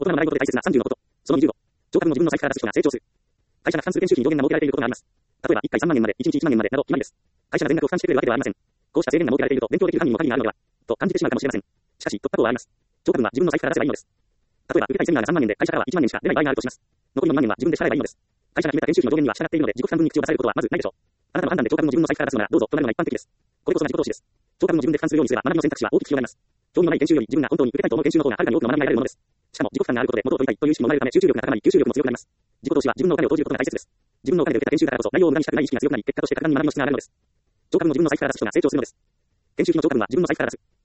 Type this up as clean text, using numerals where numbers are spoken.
大人の習い事で大切な30のこと。その20度。上官も自分の財布から出す人が成長する。会社が負担する研修費に上限が設けられていることがあります。例えば、1回3万円まで、1日1万円までなど決まりです。会社が全額を負担してくれるわけではありません。こうした制限が設けられていると、勉強できる範囲も限りがあるのでは、と感じてしまうかもしれません。しかし、突破口はあります。上官は自分の財布から出せばいいのです。例えば、受けたいセミナーが3万円で、会社からは1万円しか出ない場合があるとします。残りの2万円は自分で支払えばいいのです。会社が決めた研修費の上限には従っているので、自己負担分に口を出されることはまずないでしょう。あなたの判断で上官も自分の財布から出すのならどうぞとなるのが一般的です。これこそが自己投資です。上官も自分で負担するようにすれば学びの選択肢は大きく広がります。興味のない研修より自分が本当に受けたいと思う研修の方がはるかに多くの学びが得られるものです。しかも自己負担があることで元を取りたいという意識も生まれるため集中力が高まり吸収力も強くなります。自己投資は自分のお金を投じることが大切です。自分のお金で受けた研修だからこそ内容を無駄にしたくない意識が強くなり、結果として格段に学びの質が上がるのです。上官も自分の財布から出す人が成長するのです。研修費の上官は自分の財布から出す。